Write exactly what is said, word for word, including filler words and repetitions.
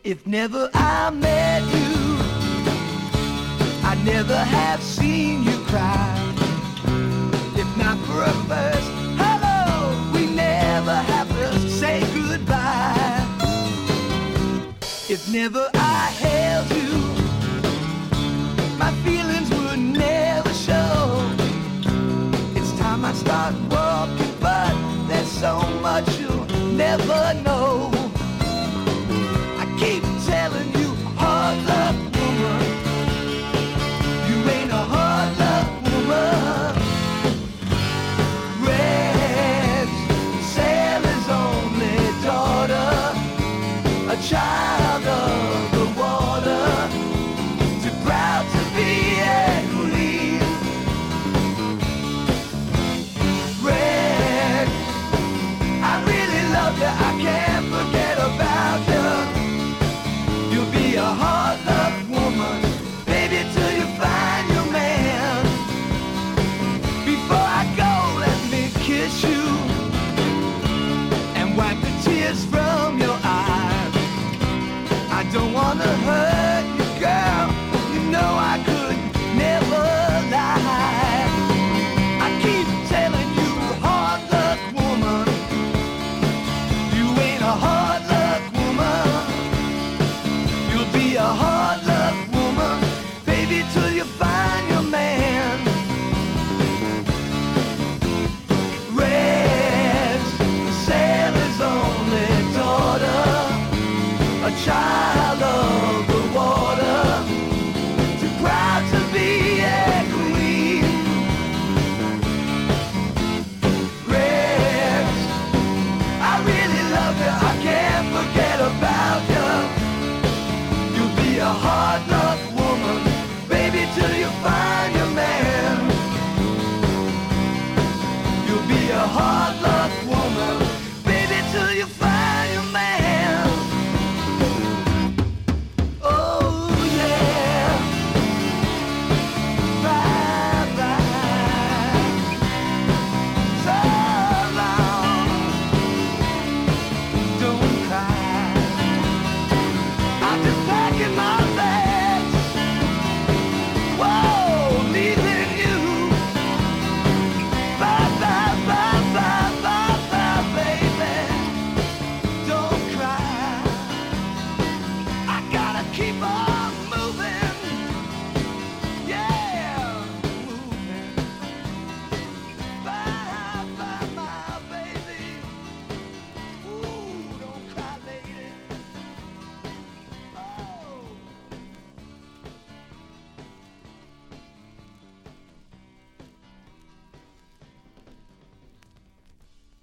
If never I met you, I'd never have seen you cry. If not for a first hello, we never have to say goodbye. If never I held you, my feelings would never show. It's time I start walking, but there's so much you'll never know. I keep telling you, hard luck woman, you ain't a hard luck woman. Red's Sally's only daughter, a child of the water, too proud to be a queen. Red, I really love you, I can't forget about you. You'll be a hard luck woman, baby, till you find your man. Before I go, let me kiss you and wipe the tears from your eyes. I don't wanna hurt you, girl, you know I could never lie. I keep telling you, hard luck woman, you ain't a hard luck woman. You'll be a hard luck woman, baby, till you find your man. Red's Sally's only daughter, a child of the water, too proud to be a queen. Red's, I really love you, I can't forget about you. You'll be a hard luck woman, baby, till you find your man. You'll be a hard luck woman, baby, till you find your man. Oh yeah, bye bye, so long, don't cry. I'm just packing my bags, whoa, leaving you. Bye bye bye bye bye bye, baby, don't cry. I gotta keep on.